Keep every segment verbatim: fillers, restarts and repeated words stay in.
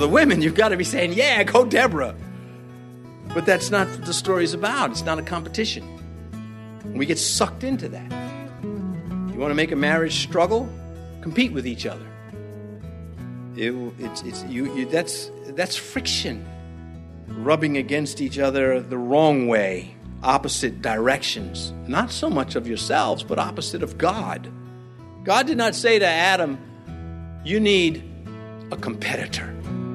the women, you've got to be saying, yeah, go Deborah. But that's not what the story's about. It's not a competition. We get sucked into that. You want to make a marriage struggle? Compete with each other. It, it's, it's, you, you, that's, that's friction. Rubbing against each other the wrong way, opposite directions. Not so much of yourselves, but opposite of God. God did not say to Adam, you need a competitor.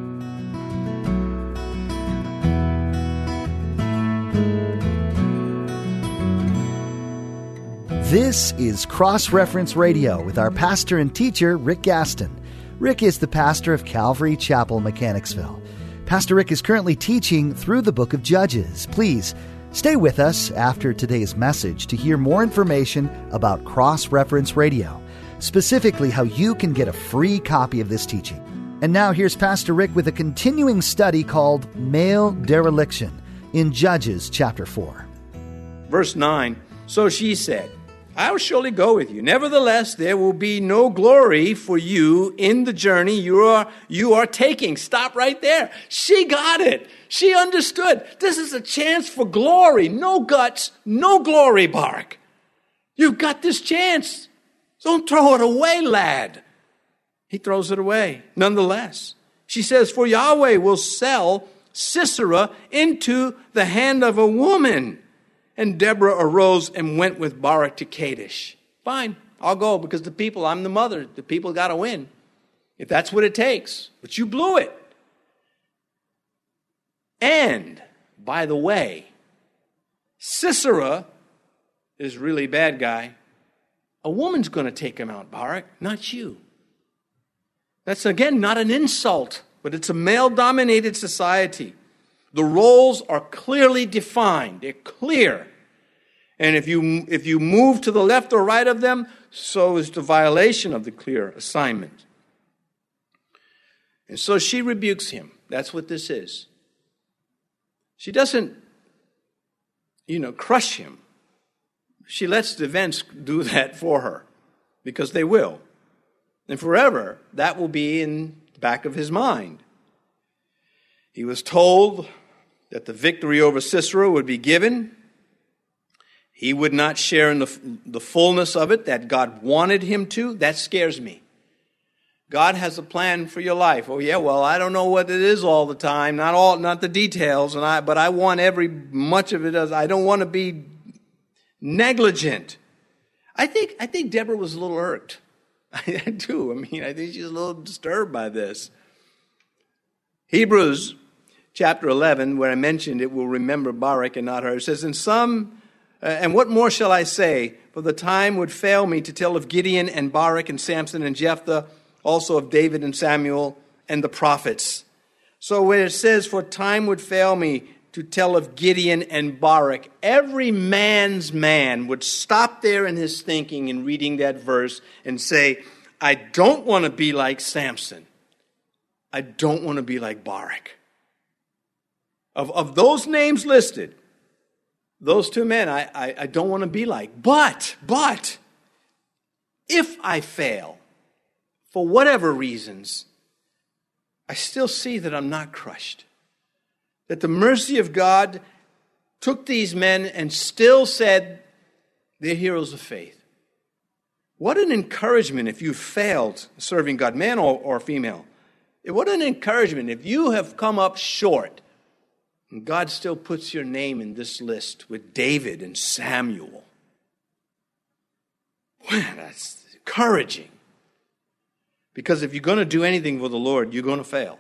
This is Cross Reference Radio with our pastor and teacher, Rick Gaston. Rick is the pastor of Calvary Chapel, Mechanicsville. Pastor Rick is currently teaching through the book of Judges. Please stay with us after today's message to hear more information about Cross Reference Radio, specifically how you can get a free copy of this teaching. And now here's Pastor Rick with a continuing study called Male Dereliction in Judges chapter four. Verse nine, so she said, I will surely go with you. Nevertheless, there will be no glory for you in the journey you are, you are taking. Stop right there. She got it. She understood. This is a chance for glory. No guts, no glory, Barak. You've got this chance. Don't throw it away, lad. He throws it away. Nonetheless, she says, for Yahweh will sell Sisera into the hand of a woman. And Deborah arose and went with Barak to Kadesh. Fine, I'll go because the people, I'm the mother. The people got to win. If that's what it takes. But you blew it. And, by the way, Sisera is really bad guy. A woman's going to take him out, Barak, not you. That's, again, not an insult, but it's a male-dominated society. The roles are clearly defined. They're clear. And if you if you move to the left or right of them, so is the violation of the clear assignment. And so she rebukes him. That's what this is. She doesn't, you know, crush him. She lets the events do that for her, because they will. And forever, that will be in the back of his mind. He was told that the victory over Sisera would be given. He would not share in the, the fullness of it that God wanted him to. That scares me. God has a plan for your life. Oh yeah, well, I don't know what it is all the time, not all, not the details, and I, but I want every much of it. As I don't want to be negligent. I think I think Deborah was a little irked. I, I do. I mean, I think she's a little disturbed by this. Hebrews chapter eleven, where I mentioned it, will remember Barak and not her. It says, "In some, uh, and what more shall I say? For the time would fail me to tell of Gideon and Barak and Samson and Jephthah, also of David and Samuel and the prophets." So when it says, "For time would fail me to tell of Gideon and Barak," every man's man would stop there in his thinking in reading that verse and say, "I don't want to be like Samson. I don't want to be like Barak." Of, of those names listed, those two men I, I, I don't want to be like. But, but, if I fail, for whatever reasons, I still see that I'm not crushed. That the mercy of God took these men and still said they're heroes of faith. What an encouragement if you failed serving God, man or, or female. What an encouragement if you have come up short and God still puts your name in this list with David and Samuel. Man, that's encouraging. Because if you're going to do anything for the Lord, you're going to fail.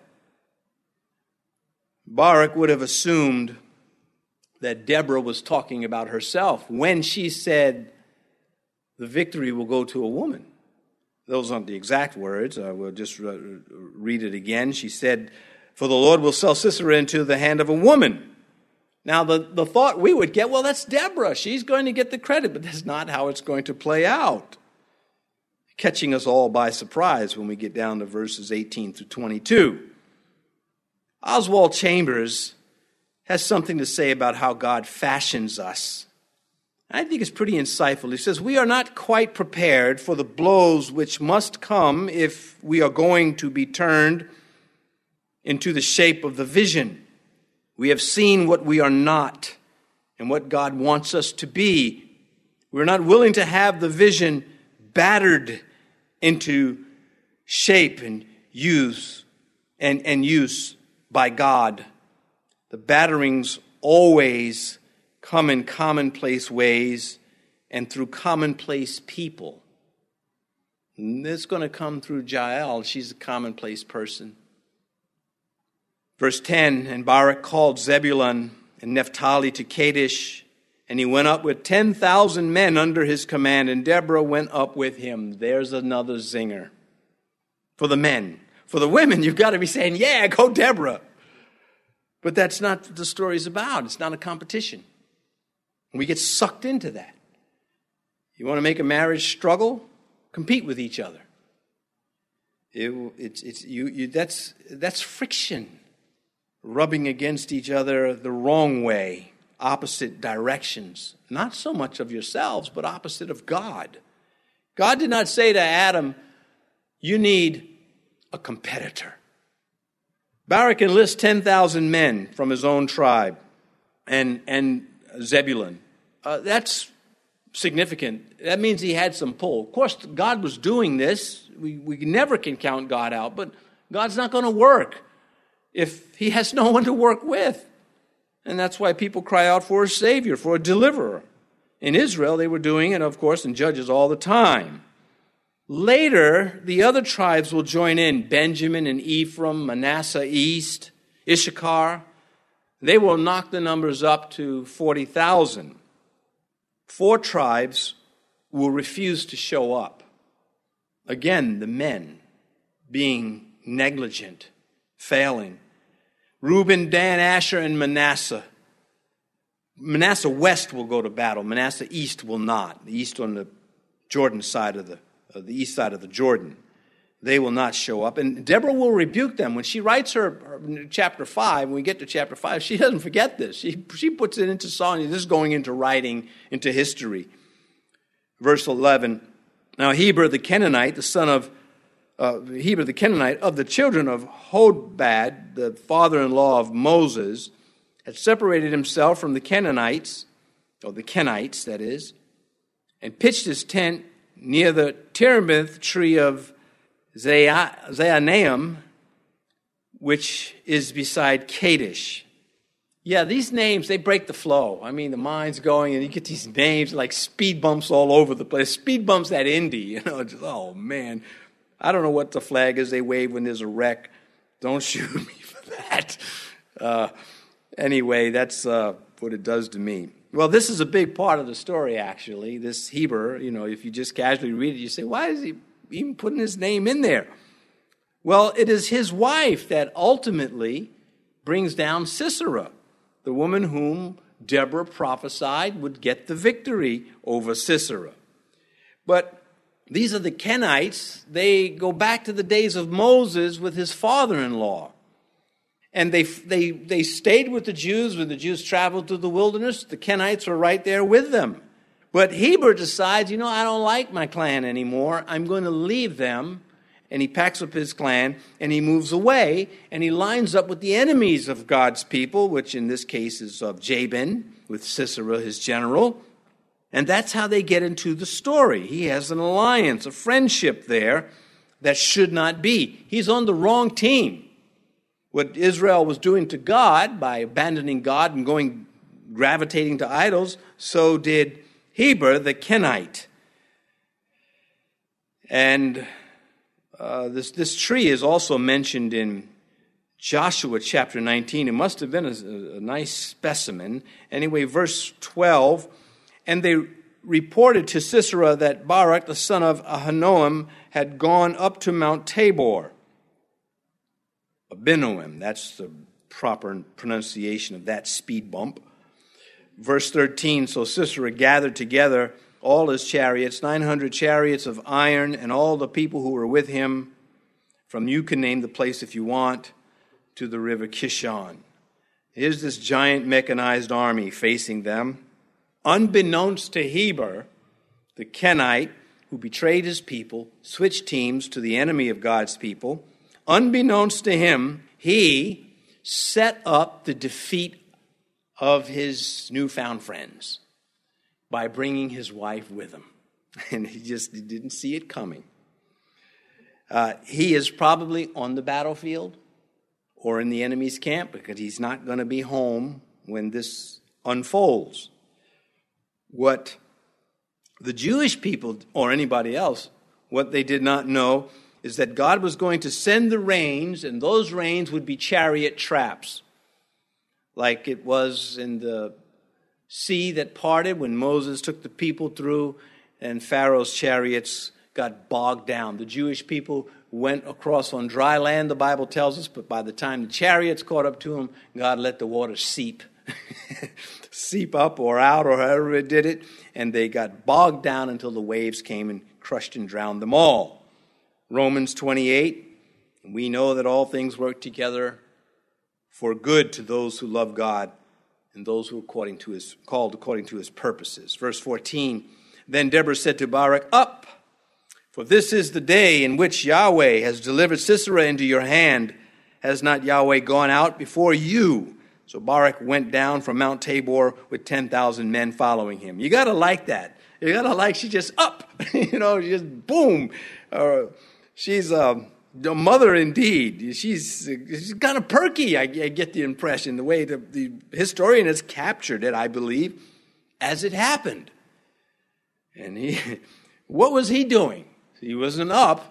Barak would have assumed that Deborah was talking about herself when she said, the victory will go to a woman. Those aren't the exact words. I will just read it again. She said, "For the Lord will sell Sisera into the hand of a woman." Now, the, the thought we would get, well, that's Deborah. She's going to get the credit, but that's not how it's going to play out. Catching us all by surprise when we get down to verses eighteen through twenty-two. Oswald Chambers has something to say about how God fashions us. I think it's pretty insightful. He says, "We are not quite prepared for the blows which must come if we are going to be turned into the shape of the vision. We have seen what we are not and what God wants us to be. We're not willing to have the vision battered into shape and use and, and use by God. The batterings always come in commonplace ways and through commonplace people. And it's going to come through Jael. She's a commonplace person. Verse ten, and Barak called Zebulun and Naphtali to Kadesh, and he went up with ten thousand men under his command, and Deborah went up with him. There's another zinger. For the men. For the women, you've got to be saying, yeah, go Deborah. But that's not what the story's about. It's not a competition. We get sucked into that. You want to make a marriage struggle? Compete with each other. It, it's, it's, you, you, that's, that's friction. Rubbing against each other the wrong way, opposite directions. Not so much of yourselves, but opposite of God. God did not say to Adam, you need a competitor. Barak enlists ten thousand men from his own tribe and, and Zebulun. Uh, that's significant. That means he had some pull. Of course, God was doing this. We, we never can count God out, but God's not going to work if he has no one to work with. And that's why people cry out for a Savior, for a deliverer. In Israel, they were doing it, of course, in Judges all the time. Later, the other tribes will join in. Benjamin and Ephraim, Manasseh east, Issachar. They will knock the numbers up to forty thousand. Four tribes will refuse to show up. Again, the men being negligent, failing. Reuben, Dan, Asher, and Manasseh. Manasseh west will go to battle. Manasseh east will not. The east on the Jordan side of the, uh, the east side of the Jordan. They will not show up. And Deborah will rebuke them. When she writes her, her chapter five, when we get to chapter five, she doesn't forget this. She, she puts it into song. This is going into writing, into history. Verse eleven, now Heber the Canaanite, the son of Uh, Heber the Canaanite, of the children of Hobab, the father-in-law of Moses, had separated himself from the Canaanites, or the Kenites, that is, and pitched his tent near the terebinth tree of Zaanaim, which is beside Kadesh. Yeah, these names, they break the flow. I mean, the mind's going, and you get these names like speed bumps all over the place. Speed bumps at Indy, you know, just, oh, man. I don't know what the flag is they wave when there's a wreck. Don't shoot me for that. Uh, anyway, that's uh, what it does to me. Well, this is a big part of the story, actually. This Heber, you know, if you just casually read it, you say, why is he even putting his name in there? Well, it is his wife that ultimately brings down Sisera, the woman whom Deborah prophesied would get the victory over Sisera. But these are the Kenites. They go back to the days of Moses with his father-in-law. And they, they, they stayed with the Jews when the Jews traveled through the wilderness. The Kenites were right there with them. But Heber decides, you know, I don't like my clan anymore. I'm going to leave them. And he packs up his clan and he moves away. And he lines up with the enemies of God's people, which in this case is of Jabin, with Sisera, his general. And that's how they get into the story. He has an alliance, a friendship there that should not be. He's on the wrong team. What Israel was doing to God by abandoning God and going, gravitating to idols, so did Heber the Kenite. And uh, this, this tree is also mentioned in Joshua chapter nineteen. It must have been a, a nice specimen. Anyway, verse twelve, and they reported to Sisera that Barak, the son of Ahinoam, had gone up to Mount Tabor. Abinoam, that's the proper pronunciation of that speed bump. Verse thirteen, so Sisera gathered together all his chariots, nine hundred chariots of iron, and all the people who were with him, from you can name the place if you want, to the river Kishon. Here's this giant mechanized army facing them. Unbeknownst to Heber, the Kenite, who betrayed his people, switched teams to the enemy of God's people. Unbeknownst to him, He set up the defeat of his newfound friends by bringing his wife with him. And he just he didn't see it coming. Uh, he is probably on the battlefield or in the enemy's camp because he's not going to be home when this unfolds. What the Jewish people or anybody else, what they did not know is that God was going to send the rains, and those rains would be chariot traps, like it was in the sea that parted when Moses took the people through and Pharaoh's chariots got bogged down. The Jewish people went across on dry land, the Bible tells us, but by the time the chariots caught up to them, God let the water seep. seep up or out or however it did it, and they got bogged down until the waves came and crushed and drowned them all. Romans twenty-eight, we know that all things work together for good to those who love God and those who are according to his, called according to his purposes. Verse fourteen, then Deborah said to Barak, up, for this is the day in which Yahweh has delivered Sisera into your hand. Has not Yahweh gone out before you? So Barak went down from Mount Tabor with ten thousand men following him. You got to like that. You got to like, she just up, you know, just boom. Uh, she's a, a mother indeed. She's, she's kind of perky, I, I get the impression, the way the, the historian has captured it, I believe, as it happened. And he, what was he doing? He wasn't up.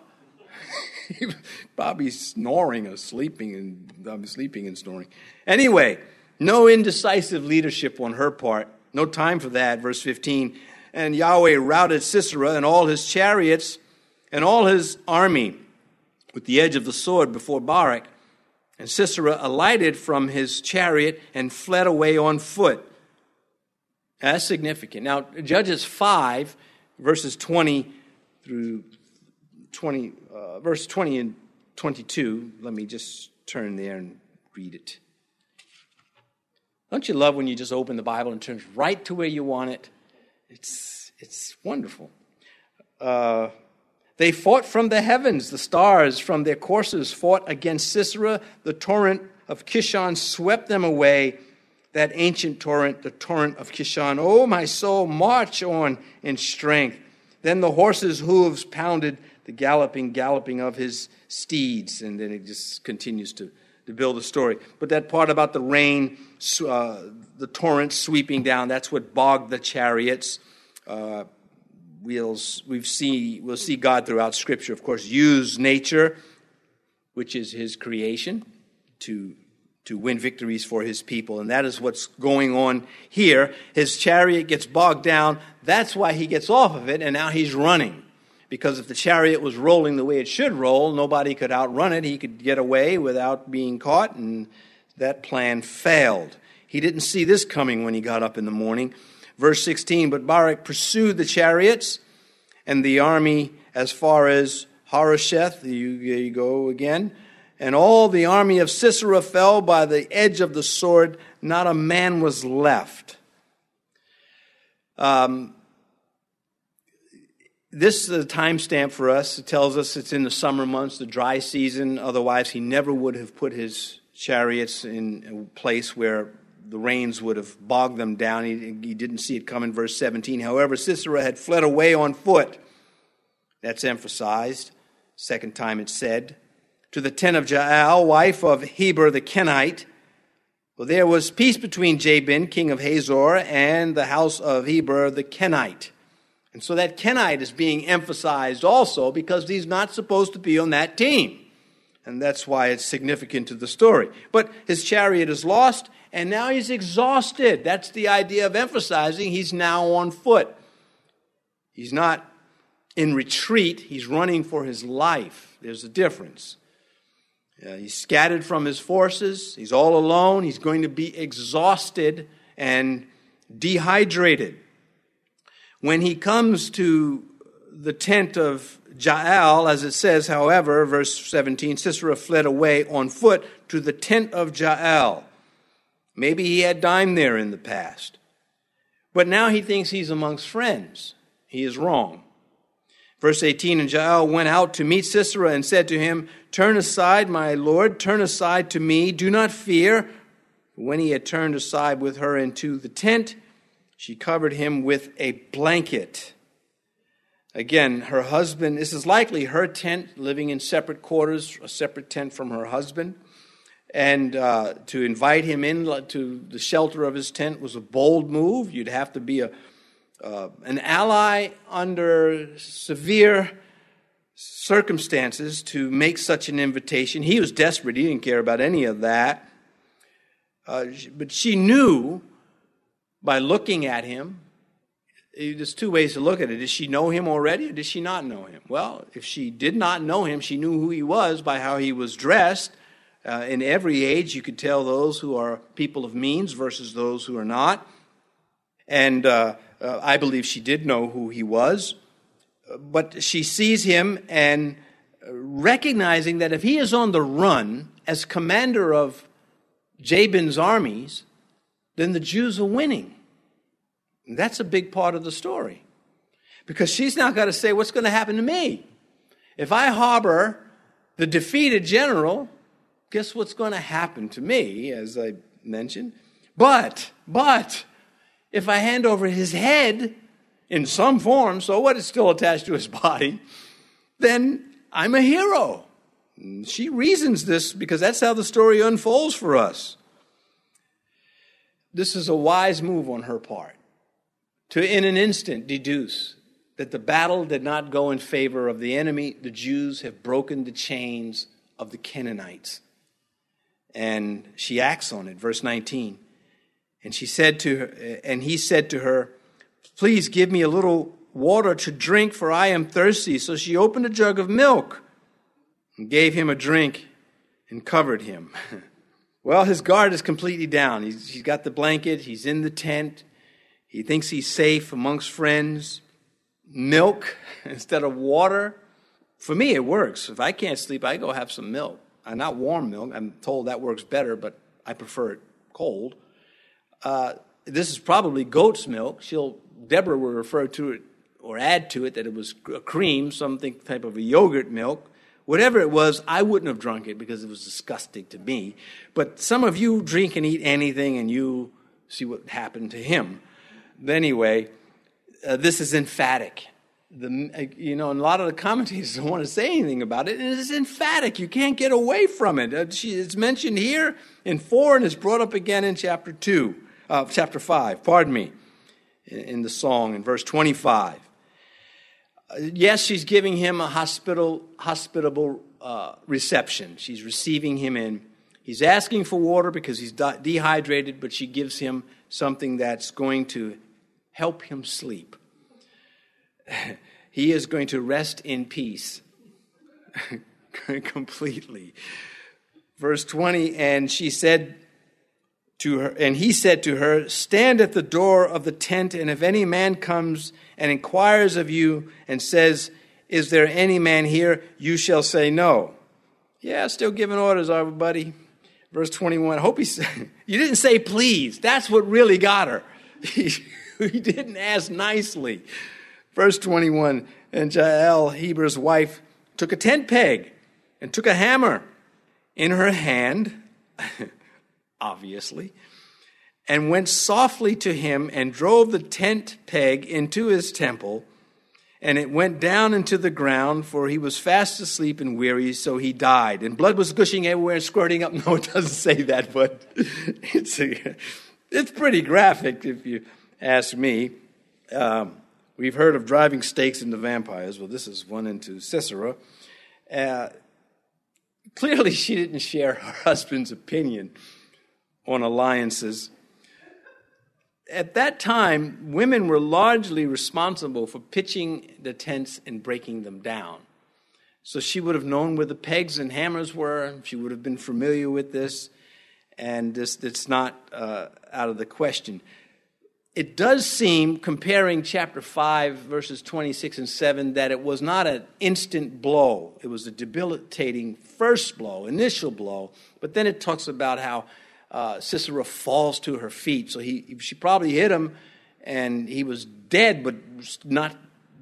Bobby's snoring or sleeping and I'm sleeping and snoring. Anyway, no indecisive leadership on her part. No time for that. Verse fifteen. And Yahweh routed Sisera and all his chariots and all his army with the edge of the sword before Barak. And Sisera alighted from his chariot and fled away on foot. That's significant. Now, Judges five, verses twenty through twenty, uh, verse twenty and twenty-two. Let me just turn there and read it. Don't you love when you just open the Bible and it turns right to where you want it? It's it's wonderful. Uh, they fought from the heavens. The stars from their courses fought against Sisera. The torrent of Kishon swept them away. That ancient torrent, the torrent of Kishon. Oh, my soul, march on in strength. Then the horses' hooves pounded the galloping, galloping of his steeds. And then it just continues to, to build a story. But that part about the rain, uh, the torrent sweeping down, that's what bogged the chariots. Uh, we'll, we've see, we'll see God throughout Scripture, of course, use nature, which is his creation, to to win victories for his people. And that is what's going on here. His chariot gets bogged down. That's why he gets off of it, and now he's running. Because if the chariot was rolling the way it should roll, nobody could outrun it. He could get away without being caught, and that plan failed. He didn't see this coming when he got up in the morning. Verse sixteen, but Barak pursued the chariots and the army as far as Harosheth. You, you go again. And all the army of Sisera fell by the edge of the sword. Not a man was left. Um, this is a timestamp for us. It tells us it's in the summer months, the dry season. Otherwise, he never would have put his chariots in a place where the rains would have bogged them down. He, he didn't see it coming. Verse seventeen. However, Sisera had fled away on foot. That's emphasized. Second time it's said. To the tent of Jael, wife of Heber the Kenite. Well, there was peace between Jabin, king of Hazor, and the house of Heber the Kenite. And so that Kenite is being emphasized also because he's not supposed to be on that team. And that's why it's significant to the story. But his chariot is lost, and now he's exhausted. That's the idea of emphasizing he's now on foot. He's not in retreat. He's running for his life. There's a difference. Uh, he's scattered from his forces. He's all alone. He's going to be exhausted and dehydrated. When he comes to the tent of Jael, as it says, however, verse seventeen, Sisera fled away on foot to the tent of Jael. Maybe he had dined there in the past. But now he thinks he's amongst friends. He is wrong. Verse eighteen, and Jael went out to meet Sisera and said to him, "Turn aside, my lord, turn aside to me. Do not fear." When he had turned aside with her into the tent, she covered him with a blanket. Again, her husband, this is likely her tent, living in separate quarters, a separate tent from her husband. And uh, to invite him in to the shelter of his tent was a bold move. You'd have to be a uh, an ally under severe circumstances to make such an invitation. He was desperate. He didn't care about any of that. Uh, but she knew by looking at him, there's two ways to look at it. Did she know him already or did she not know him? Well, if she did not know him, she knew who he was by how he was dressed. Uh, in every age, you could tell those who are people of means versus those who are not. And uh, uh, I believe she did know who he was. But she sees him and recognizing that if he is on the run as commander of Jabin's armies, then the Jews are winning. And that's a big part of the story. Because she's now got to say, what's going to happen to me? If I harbor the defeated general, guess what's going to happen to me, as I mentioned? But, but, if I hand over his head in some form, so what, it's still attached to his body, then I'm a hero. And she reasons this because that's how the story unfolds for us. This is a wise move on her part to, in an instant, deduce that the battle did not go in favor of the enemy. The Jews have broken the chains of the Canaanites. And she acts on it. Verse nineteen. And she said to her, and he said to her, "Please give me a little water to drink, for I am thirsty." So she opened a jug of milk and gave him a drink and covered him. Well, his guard is completely down. He's, he's got the blanket. He's in the tent. He thinks he's safe amongst friends. Milk instead of water. For me, it works. If I can't sleep, I go have some milk. Uh, not warm milk. I'm told that works better, but I prefer it cold. Uh, this is probably goat's milk. She'll Deborah will refer to it or add to it that it was a cream, something type of a yogurt milk. Whatever it was, I wouldn't have drunk it because it was disgusting to me. But some of you drink and eat anything, and you see what happened to him. But anyway, uh, this is emphatic. The, you know, and a lot of the commentators don't want to say anything about it, and it is emphatic. You can't get away from it. Uh, she, it's mentioned here in four, and it's brought up again in chapter two, uh, chapter five. Pardon me, in, in the song in verse twenty-five. Uh, yes, she's giving him a hospital, hospitable uh, reception. She's receiving him in. He's asking for water because he's de- dehydrated, but she gives him something that's going to help him sleep. He is going to rest in peace completely. Verse twenty, and she said to her, and he said to her, "Stand at the door of the tent, and if any man comes and inquires of you and says, 'Is there any man here?' you shall say no." Yeah, still giving orders, everybody. Verse twenty-one, I hope he said, you didn't say please. That's what really got her. He, he didn't ask nicely. Verse twenty-one, and Jael, Heber's wife, took a tent peg and took a hammer in her hand, obviously, and went softly to him and drove the tent peg into his temple, and it went down into the ground, for he was fast asleep and weary, so he died. And blood was gushing everywhere and squirting up. No, it doesn't say that, but it's a, it's pretty graphic if you ask me. Um, we've heard of driving stakes into vampires. Well, this is one into Sisera. Uh, clearly, she didn't share her husband's opinion on alliances. At that time, women were largely responsible for pitching the tents and breaking them down. So she would have known where the pegs and hammers were. She would have been familiar with this, and this it's not uh, out of the question. It does seem, comparing chapter five, verses twenty-six and seven, that it was not an instant blow. It was a debilitating first blow, initial blow. But then it talks about how Uh, Sisera falls to her feet. So he, she probably hit him, and he was dead, but not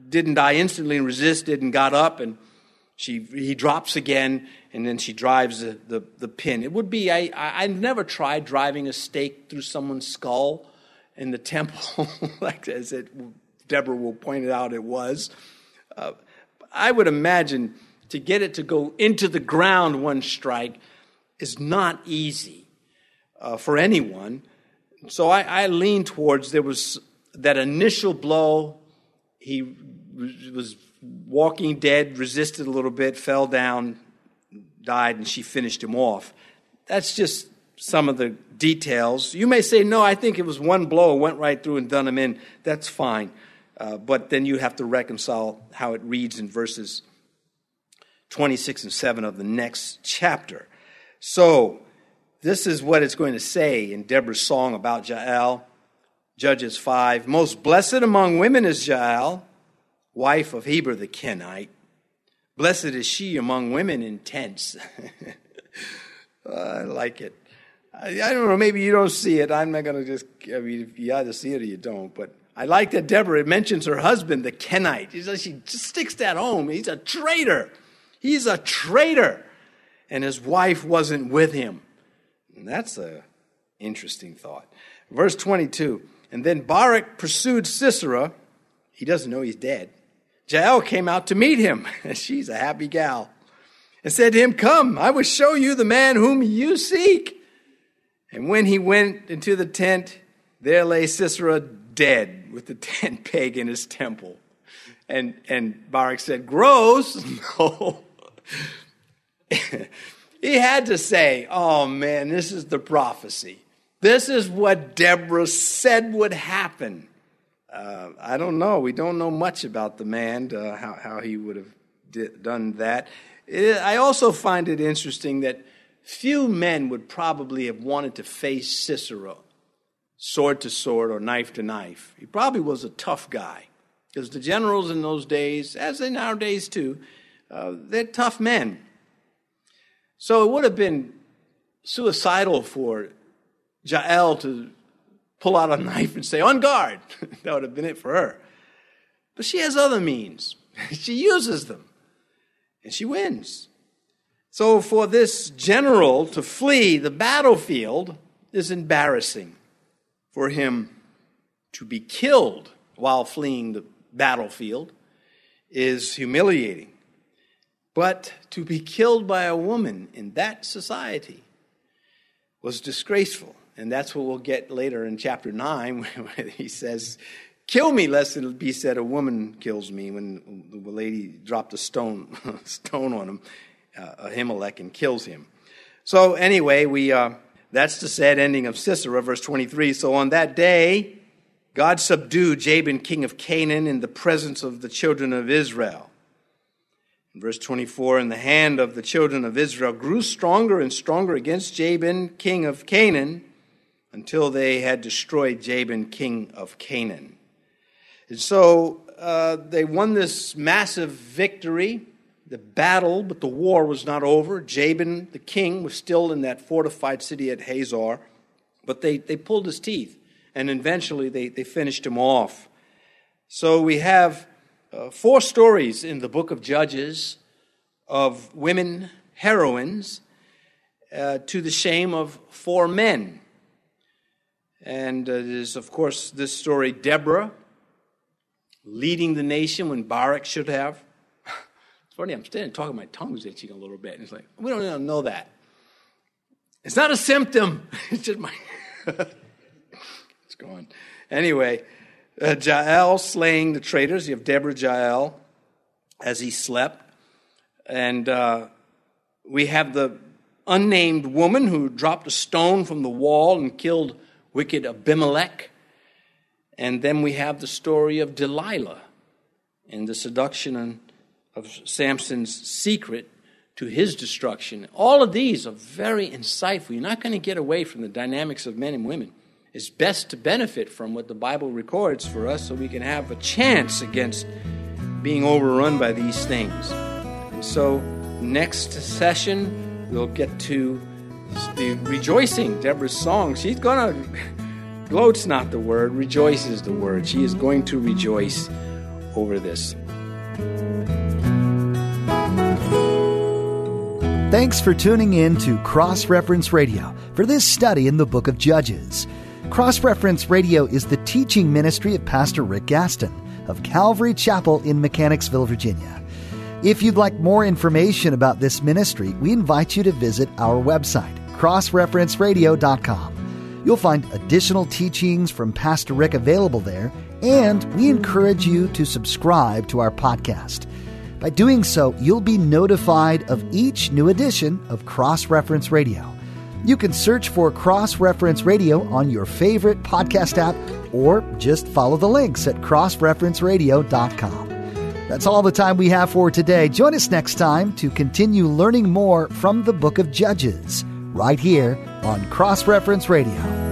didn't die instantly and resisted and got up, and she he drops again, and then she drives the, the, the pin. It would be, I, I, I've never tried driving a stake through someone's skull in the temple, like as it, Deborah will point it out it was. Uh, I would imagine to get it to go into the ground one strike is not easy uh, for anyone. So I, I lean towards there was that initial blow. He was walking dead, resisted a little bit, fell down, died, and she finished him off. That's just some of the details. You may say, no, I think it was one blow, went right through and done him in. That's fine. Uh, but then you have to reconcile how it reads in verses twenty-six and seven of the next chapter. So this is what it's going to say in Deborah's song about Jael, Judges five. Most blessed among women is Jael, wife of Heber the Kenite. Blessed is she among women in tents. I like it. I, I don't know, maybe you don't see it. I'm not going to just, I mean, you either see it or you don't. But I like that Deborah mentions her husband, the Kenite. She just sticks that home. He's a traitor. He's a traitor. And his wife wasn't with him. And that's an interesting thought. Verse twenty-two. And then Barak pursued Sisera. He doesn't know he's dead. Jael came out to meet him. She's a happy gal. And said to him, come, I will show you the man whom you seek. And when he went into the tent, there lay Sisera dead with the tent peg in his temple. And, and Barak said, gross. No. He had to say, oh man, this is the prophecy. This is what Deborah said would happen. Uh, I don't know. We don't know much about the man, uh, how, how he would have did, done that. It, I also find it interesting that few men would probably have wanted to face Sisera, sword to sword or knife to knife. He probably was a tough guy, because the generals in those days, as in our days too, uh, they're tough men. So it would have been suicidal for Jael to pull out a knife and say, on guard. That would have been it for her. But she has other means. She uses them. And she wins. So for this general to flee the battlefield is embarrassing. For him to be killed while fleeing the battlefield is humiliating. But to be killed by a woman in that society was disgraceful. And that's what we'll get later in chapter nine, where he says, kill me, lest it be said a woman kills me, when the lady dropped a stone stone on him, uh, Ahimelech, and kills him. So anyway, we uh, that's the sad ending of Sisera, verse twenty-three. So on that day, God subdued Jabin, king of Canaan, in the presence of the children of Israel. In verse twenty-four, and the hand of the children of Israel grew stronger and stronger against Jabin, king of Canaan, until they had destroyed Jabin, king of Canaan. And so uh, they won this massive victory, the battle, but the war was not over. Jabin, the king, was still in that fortified city at Hazor, but they, they pulled his teeth, and eventually they, they finished him off. So we have uh, four stories in the book of Judges of women heroines uh, to the shame of four men. And uh, there's, of course, this story, Deborah leading the nation when Barak should have. It's funny, I'm standing talking, my tongue's itching a little bit. And it's like, we don't even know that. It's not a symptom. It's just my... It's gone. Anyway, uh, Jael slaying the traitors. You have Deborah, Jael, as he slept. And uh, we have the unnamed woman who dropped a stone from the wall and killed wicked Abimelech. And then we have the story of Delilah and the seduction of Samson's secret to his destruction. All of these are very insightful. You're not going to get away from the dynamics of men and women. It's best to benefit from what the Bible records for us so we can have a chance against being overrun by these things. And so next session, we'll get to the rejoicing, Deborah's song. She's going to, gloat's not the word, rejoice is the word. She is going to rejoice over this. Thanks for tuning in to Cross Reference Radio for this study in the book of Judges. Cross Reference Radio is the teaching ministry of Pastor Rick Gaston of Calvary Chapel in Mechanicsville, Virginia. If you'd like more information about this ministry, we invite you to visit our website, cross reference radio dot com. You'll find additional teachings from Pastor Rick available there, and we encourage you to subscribe to our podcast. By doing so, you'll be notified of each new edition of Cross Reference Radio. You can search for Cross Reference Radio on your favorite podcast app or just follow the links at cross reference radio dot com. That's all the time we have for today. Join us next time to continue learning more from the book of Judges right here on Cross Reference Radio.